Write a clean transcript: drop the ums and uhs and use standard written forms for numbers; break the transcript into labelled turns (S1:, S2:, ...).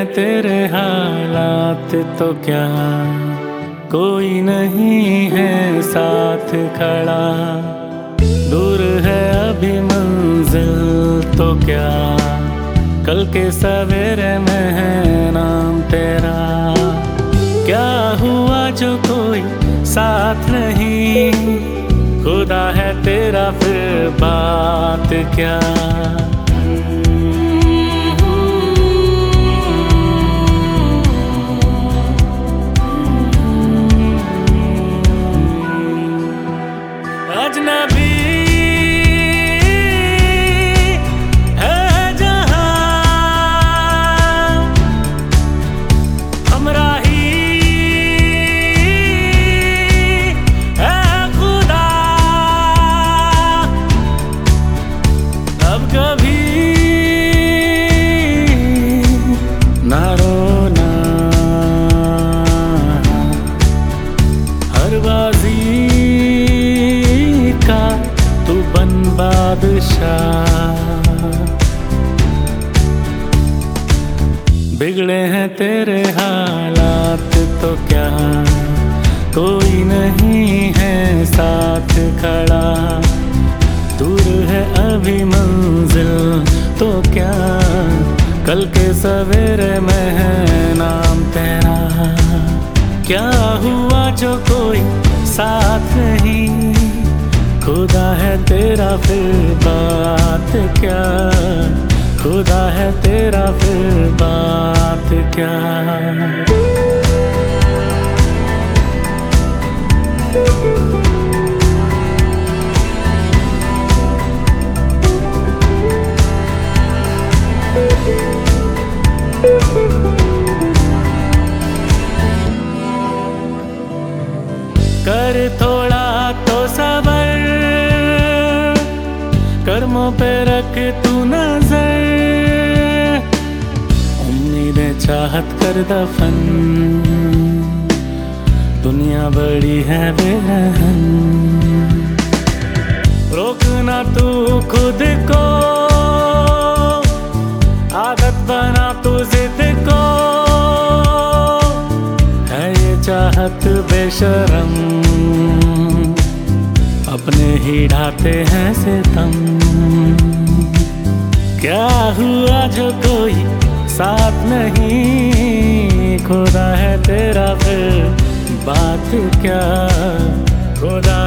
S1: हैं तेरे हालात तो क्या कोई नहीं है साथ खड़ा। दूर है अभी मंजिल तो क्या कल के सवेरे में है नाम तेरा। क्या हुआ जो कोई साथ नहीं, खुदा है तेरा फिर बात क्या। अजनबी है जहां हमराही है खुदा। अब कभी ना रोना, हर बाजी तू बन बादशाह। बिगड़े हैं तेरे हालात तो क्या कोई नहीं है साथ खड़ा। दूर है अभी मंजिल तो क्या कल के सवेरे में है नाम तेरा। क्या हुआ जो कोई साथ नहीं, खुदा है तेरा फिर बात क्या। खुदा है तेरा फिर बात क्या। कर थोड़ा तो सबर, कर्मों पे रख तू नजर। उम्मीदें चाहत कर दफन, दुनिया बड़ी है बेरहम। रोकना तू खुद को, आदत बना तू जिद को। है ये चाहत बेशरम, अपने ही ढाते हैं सितम। क्या हुआ जो कोई साथ नहीं, खुदा है तेरा फिर बात क्या। खुदा